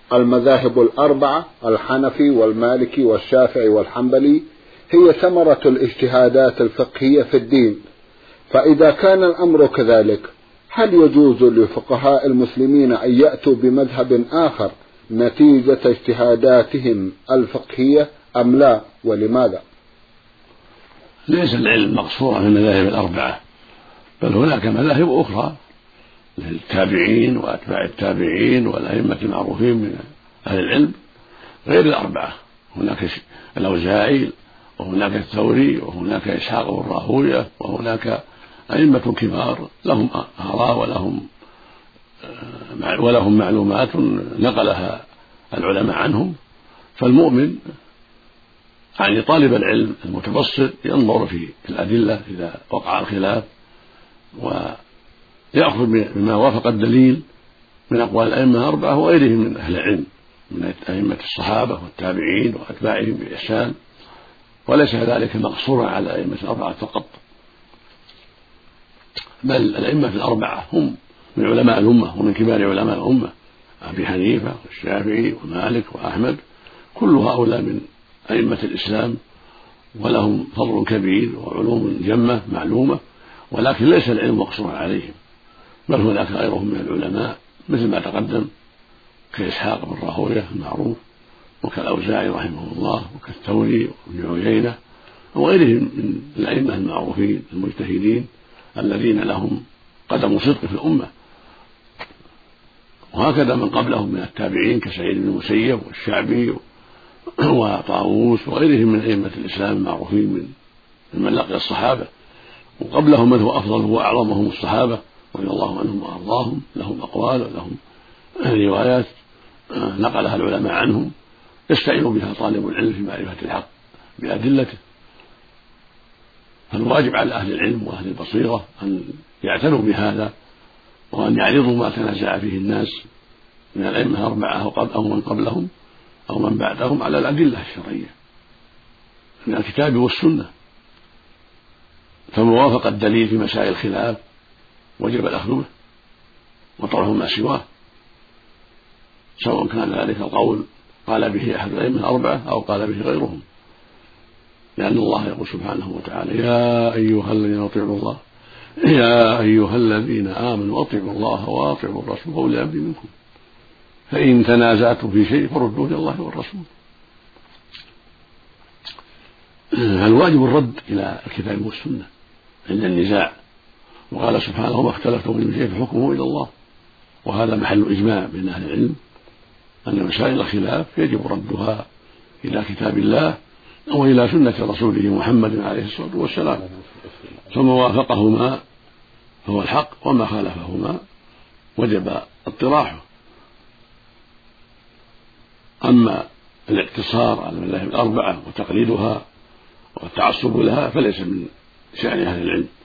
المذاهب الأربعة الحنفي والمالكي والشافعي والحنبلي هي ثمرة الاجتهادات الفقهية في الدين، فإذا كان الأمر كذلك هل يجوز لفقهاء المسلمين أن يأتوا بمذهب آخر نتيجة اجتهاداتهم الفقهية أم لا، ولماذا؟ ليس العلم مقصورا في المذاهب الأربعة، بل هناك مذاهب أخرى للتابعين وأتباع التابعين والأئمة المعروفين من أهل العلم غير الأربعة. هناك الأوزاعي، وهناك الثوري، وهناك إسحاق بن راهوية، وهناك أئمة كبار لهم آراء ولهم معلومات نقلها العلماء عنهم. فالمؤمن يعني طالب العلم المتبصر ينظر في الأدلة إذا وقع الخلاف ويأخذ بما وافق الدليل من أقوال الأئمة الأربعة وغيرهم من أهل العلم من أئمة الصحابة والتابعين وأتباعهم بإحسان، وليس ذلك مقصورا على الأئمة الأربعة فقط، بل الأئمة الأربعة هم من علماء الأمة ومن كبار علماء الأمة، أبي حنيفة والشافعي ومالك وأحمد، كل هؤلاء من أئمة الإسلام ولهم فضل كبير وعلوم جمة معلومة، ولكن ليس العلم مقصورا عليهم، بل هناك غيرهم من العلماء مثل ما تقدم كإسحاق بن راهوية المعروف، وكالأوزاعي رحمه الله، وكالثوري وابن عيينة وغيرهم من الأئمة المعروفين المجتهدين الذين لهم قدم صدق في الأمة. وهكذا من قبلهم من التابعين كسعيد بن المسيب والشعبي وطاووس وغيرهم من أئمة الإسلام المعروفين من لقي الصحابة، وقبلهم من هو أفضل وأعظمهم الصحابة رضي الله عنهم وأرضاهم، لهم أقوال ولهم روايات نقلها العلماء عنهم يستعين بها طالب العلم في معرفة الحق بأدلته. فالواجب على أهل العلم وأهل البصيرة أن يعتنوا بهذا، وأن يعرضوا ما تنازع فيه الناس من الأئمة الأربعة أو من قبلهم أو من بعدهم على الأدلة الشرعية من الكتاب والسنة، فموافق الدليل في مسائل الخلاف وجب الأخذ به وطرح ما سواه، سواء كان ذلك القول قال به أحد الأئمة الأربعة أو قال به غيرهم، لأن الله يقول سبحانه وتعالى: يا أيها الذين آمنوا أطيعوا الله وأطيعوا الرسول وأولي الأمر منكم فإن تنازعتم في شيء فردوه إلى الله والرسول. الواجب الرد إلى الكتاب والسنة عند النزاع، وقال سبحانه: وما اختلفتم من شيء فحكمه إلى الله. وهذا محل إجماع بين أهل العلم أن مسائل الخلاف يجب ردها إلى كتاب الله وإلى سنة رسوله محمد عليه الصلاة والسلام، فما وافقهما فهو الحق وما خالفهما وجب اطراحه. أما الاقتصار على المذاهب الأربعة وتقليدها والتعصب لها فليس من شأن أهل العلم،